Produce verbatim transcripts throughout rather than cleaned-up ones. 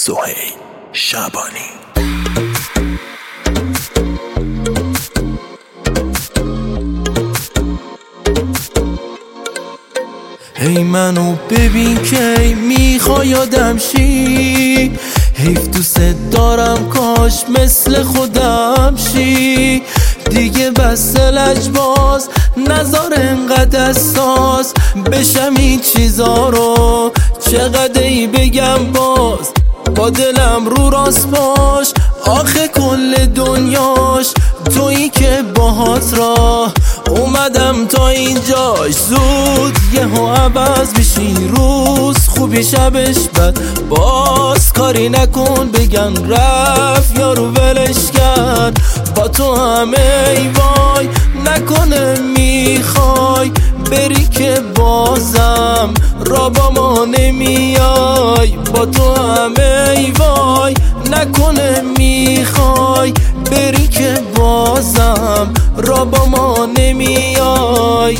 سهیل شعبانی. هی منو ببین که میخوای آدم شی، حیف دوست دارم کاش مثل خودم شی. دیگه بس لجباز نظر انقدر اساس بشم این چیزا رو چقدر ای بگم باز. با دلم رو راست باش، آخه کل دنیاش تویی که باهات راه اومدم تا اینجاش. زود یهو عوض میشی روز خوبی شبش بد، باز کاری نکن بگن رفت یارو ولش کرد. با تو همه ای وای نکنه میخوای بری که بازم را با ما نمیای. با تو همه ای وای نکنه میخوای بری که بازم را با ما نمیای.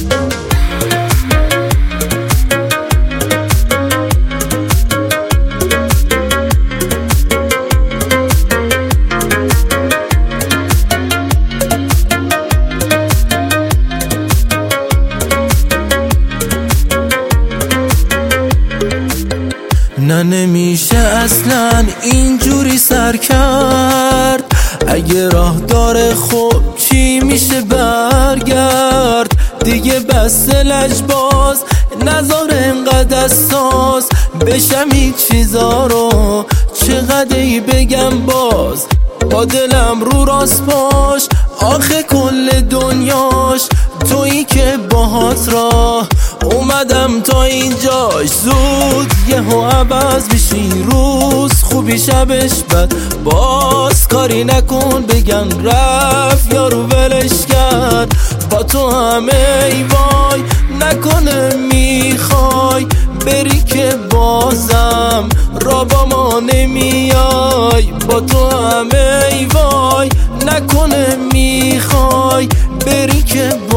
نه نمیشه اصلا اینجوری سر کرد، اگه راه داره خب چی میشه برگرد. دیگه بس لجباز نظر انقدر اساس بشم این چیزا رو چقدر ای بگم باز. با دلم رو راست باش، آخه کل دنیاش تویی که باهات راه اومدم تا اینجاش. زود یهو عوض میشی روز خوبی شبش بد، باز کاری نکن بگن رفت یارو ولش کرد. با تو همه ای وای نکنه میخوای بری که بازم را با ما نمیای. با تو همه ای وای نکنه میخوای بری که